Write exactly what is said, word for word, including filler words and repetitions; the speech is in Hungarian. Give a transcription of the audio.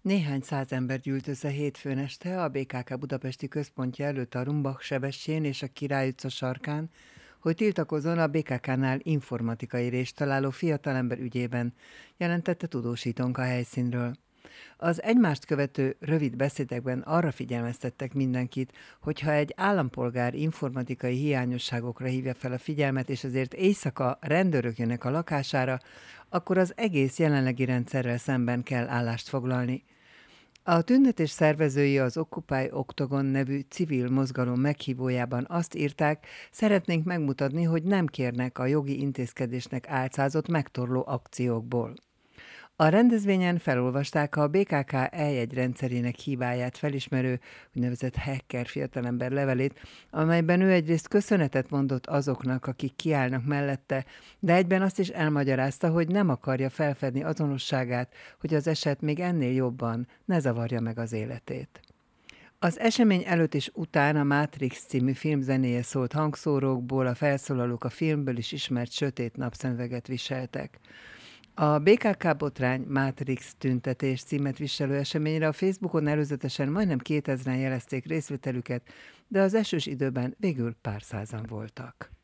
Néhány száz ember gyűlt össze hétfőn este a bé ká ká budapesti központja előtt a Rumbach sebessén és a Király utca sarkán, hogy tiltakozzon a bé ká ká-nál informatikai rést találó fiatalember ügyében, jelentette tudósítónk a helyszínről. Az egymást követő rövid beszédekben arra figyelmeztettek mindenkit, hogy ha egy állampolgár informatikai hiányosságokra hívja fel a figyelmet, és azért éjszaka rendőrök jönnek a lakására, akkor az egész jelenlegi rendszerrel szemben kell állást foglalni. A tüntetés szervezői az Occupy Octagon nevű civil mozgalom meghívójában azt írták, szeretnénk megmutatni, hogy nem kérnek a jogi intézkedésnek álcázott megtorló akciókból. A rendezvényen felolvasták a bé ká ká eljegyrendszerének hibáját felismerő úgynevezett hacker fiatalember levelét, amelyben ő egyrészt köszönetet mondott azoknak, akik kiállnak mellette, de egyben azt is elmagyarázta, hogy nem akarja felfedni azonosságát, hogy az eset még ennél jobban ne zavarja meg az életét. Az esemény előtt és után a Matrix című film zenéje szólt hangszórókból, a felszólalók a filmből is ismert sötét napszemüveget viseltek. A bé ká ká botrány Matrix tüntetés címet viselő eseményre a Facebookon előzetesen majdnem kétezren jelezték részvételüket, de az esős időben végül pár százan voltak.